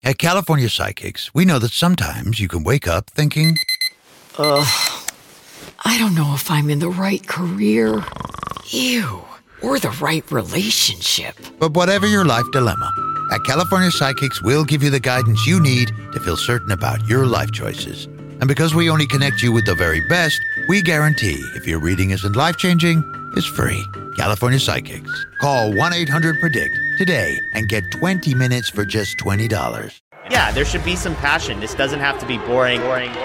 At California Psychics, we know that sometimes you can wake up thinking, I don't know if I'm in the right career. Ew. Or the right relationship. But whatever your life dilemma, at California Psychics, we'll give you the guidance you need to feel certain about your life choices. And because we only connect you with the very best, we guarantee if your reading isn't life-changing, it's free. California Psychics. Call 1-800-PREDICT today and get 20 minutes for just $20. Yeah, there should be some passion. This doesn't have to be boring.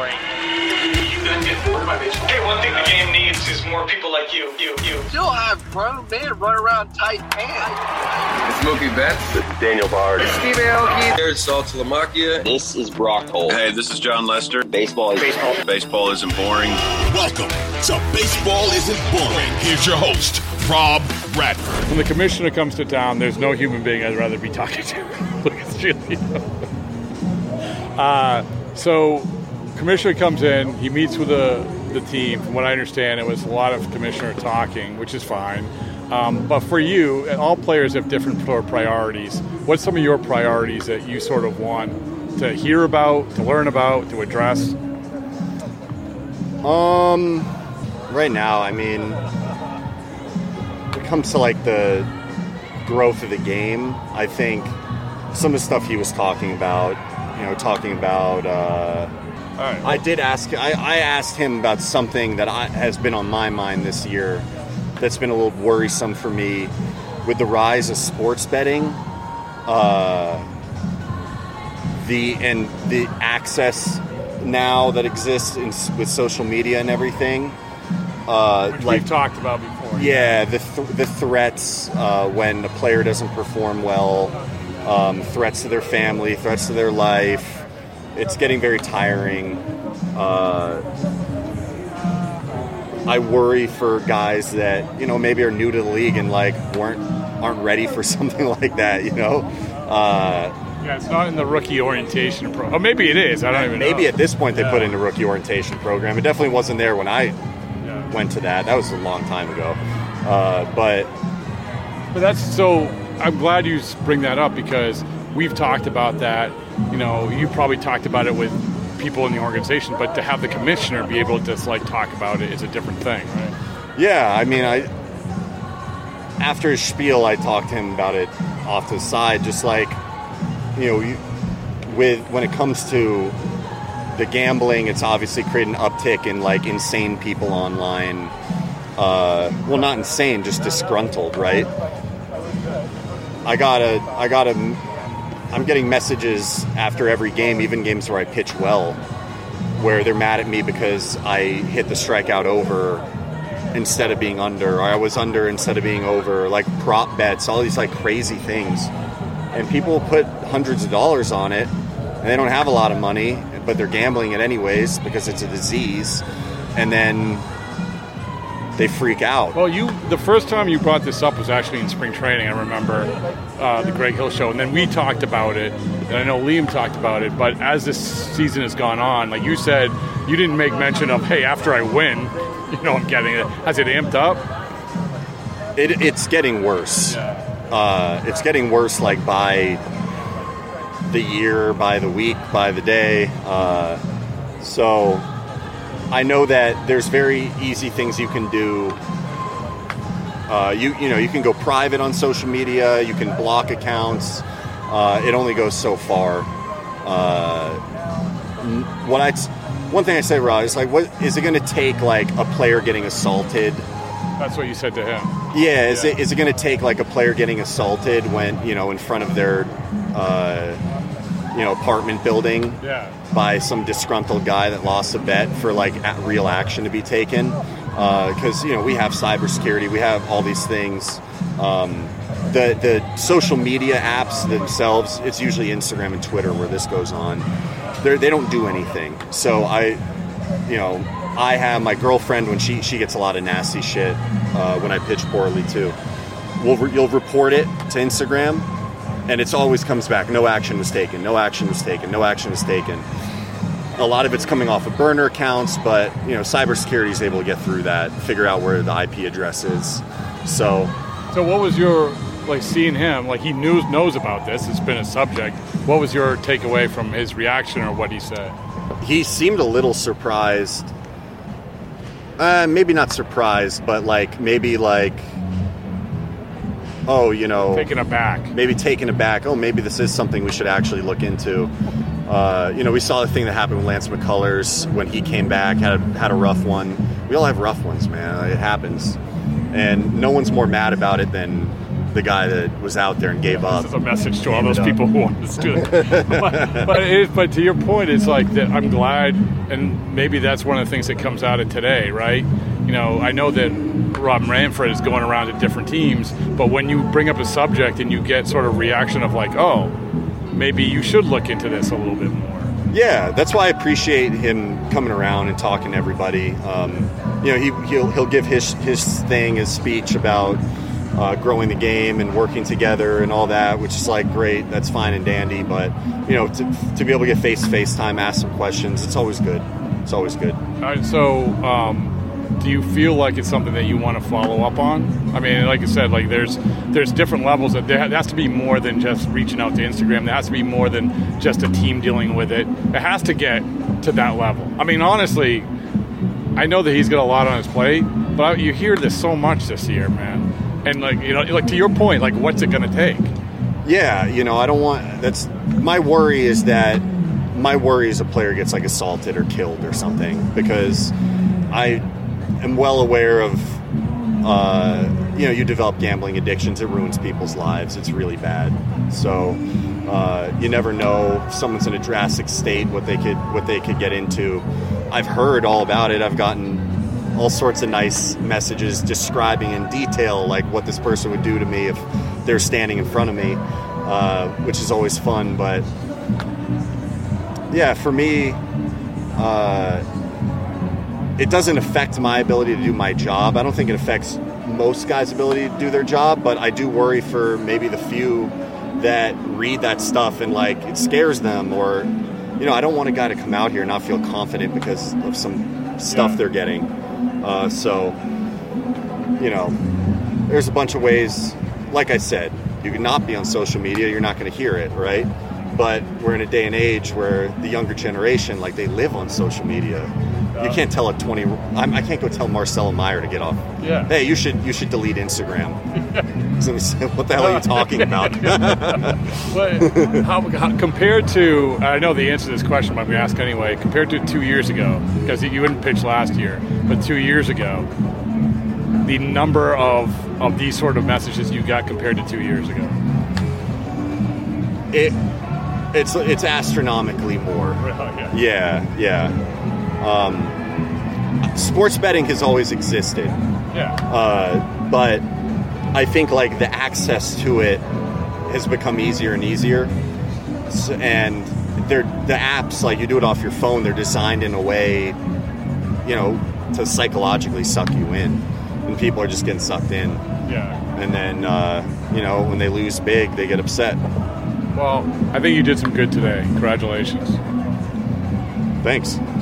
Hey, one thing the game needs is more people like you. Still have grown men run around tight pants. It's Mookie Betts. It's Daniel Bard. It's Steve Aoki. There's Salt Talamacchia. This is Brock Holt. Hey, this is John Lester. Baseball isn't boring. Welcome to Baseball Isn't Boring. Here's your host, Rob Bradford. When the commissioner comes to town, there's no human being I'd rather be talking to. Look at Giolito. So commissioner comes in, he meets with the team. From what I understand, it was a lot of commissioner talking, which is fine. But for you, all players have different priorities. What's some of your priorities that you sort of want to hear about, to learn about, to address? Right now, I mean, when it comes to like the growth of the game, I think some of the stuff he was talking about, Right. I asked him about something that has been on my mind this year that's been a little worrisome for me with the rise of sports betting, the access now that exists with social media and everything. Which we've talked about before. Yeah, the threats when a player doesn't perform well, threats to their family, threats to their life. It's getting very tiring. I worry for guys that, maybe are new to the league and like aren't ready for something like that, Yeah, it's not in the rookie orientation program. Oh, maybe it is. I don't even know. Maybe at this point they put in the rookie orientation program. It definitely wasn't there when I went to that. That was a long time ago. But that's so. I'm glad you bring that up because we've talked about that. You probably talked about it with people in the organization, but to have the commissioner be able to talk about it is a different thing, right? Yeah, I mean, after his spiel, I talked to him about it off to the side, just like, when it comes to the gambling, it's obviously created an uptick in insane people online. Well, not insane, just disgruntled, right? I'm getting messages after every game, even games where I pitch well, where they're mad at me because I hit the strikeout over instead of being under, or I was under instead of being over, like prop bets, all these crazy things. And people put hundreds of dollars on it, and they don't have a lot of money, but they're gambling it anyways because it's a disease, and then they freak out. Well, the first time you brought this up was actually in spring training. I remember the Greg Hill show, and then we talked about it, and I know Liam talked about it, but as this season has gone on, like you said, you didn't make mention of, hey, after I win, I'm getting it. Has it amped up? It's getting worse. Yeah. It's getting worse, by the year, by the week, by the day. So I know that there's very easy things you can do. You can go private on social media. You can block accounts. It only goes so far. One thing I say, Rod, is what is it going to take? A player getting assaulted. That's what you said to him. Yeah. Is it going to take a player getting assaulted when in front of their apartment building? Yeah. By some disgruntled guy that lost a bet for real action to be taken, because we have cybersecurity, we have all these things. The social media apps themselves, it's usually Instagram and Twitter where this goes on. They don't do anything. So I have my girlfriend when she gets a lot of nasty shit when I pitch poorly too. You'll report it to Instagram. And it always comes back, no action was taken, no action was taken, no action was taken. A lot of it's coming off of burner accounts, but cybersecurity is able to get through that, figure out where the IP address is. So what was your like seeing him, like he knows about this, it's been a subject. What was your takeaway from his reaction or what he said? He seemed a little surprised. Maybe not surprised, but maybe oh, taken aback. Maybe taken aback. Oh, maybe this is something we should actually look into. We saw the thing that happened with Lance McCullers when he came back, had a rough one. We all have rough ones, man. It happens. And no one's more mad about it than the guy that was out there and gave up. This is a message to all those people who want to do it. But to your point, it's like that. I'm glad, and maybe that's one of the things that comes out of today, right? I know that Rob Manfred is going around to different teams, but when you bring up a subject and you get sort of reaction of oh, maybe you should look into this a little bit more. Yeah, that's why I appreciate him coming around and talking to everybody. He'll give his speech about growing the game and working together and all that, which is great. That's fine and dandy. But to be able to get face-to-face time, ask some questions, it's always good. It's always good. All right, so do you feel like it's something that you want to follow up on? I mean, like I said, there's different levels. There has to be more than just reaching out to Instagram. There has to be more than just a team dealing with it. It has to get to that level. I mean, honestly, I know that he's got a lot on his plate, but you hear this so much this year, man. And to your point, what's it going to take? Yeah, I don't want. That's my worry. Is that my worry is a player gets assaulted or killed or something, because I am well aware of. You develop gambling addictions. It ruins people's lives. It's really bad. So you never know if someone's in a drastic state what they could get into. I've heard all about it. I've gotten all sorts of nice messages describing in detail what this person would do to me if they're standing in front of me, which is always fun. But yeah, for me, it doesn't affect my ability to do my job. I don't think it affects most guys' ability to do their job, but I do worry for maybe the few that read that stuff and it scares them, or I don't want a guy to come out here and not feel confident because of some stuff they're getting. There's a bunch of ways. Like I said, you can not be on social media, you're not going to hear it, right? But we're in a day and age where the younger generation, they live on social media. You can't tell a 20. I can't go tell Marcelo Meyer to get off. Yeah. Hey, you should delete Instagram. What the hell are you talking about? how compared to, I know the answer to this question, but I'm going to ask anyway. Compared to 2 years ago, because you didn't pitch last year, but 2 years ago, the number of these sort of messages you got compared to 2 years ago. It's astronomically more. Yeah. Sports betting has always existed. Yeah. But I think the access to it has become easier and easier. And the apps, you do it off your phone, they're designed in a way, to psychologically suck you in. And people are just getting sucked in. Yeah. And then, when they lose big, they get upset. Well, I think you did some good today. Congratulations. Thanks.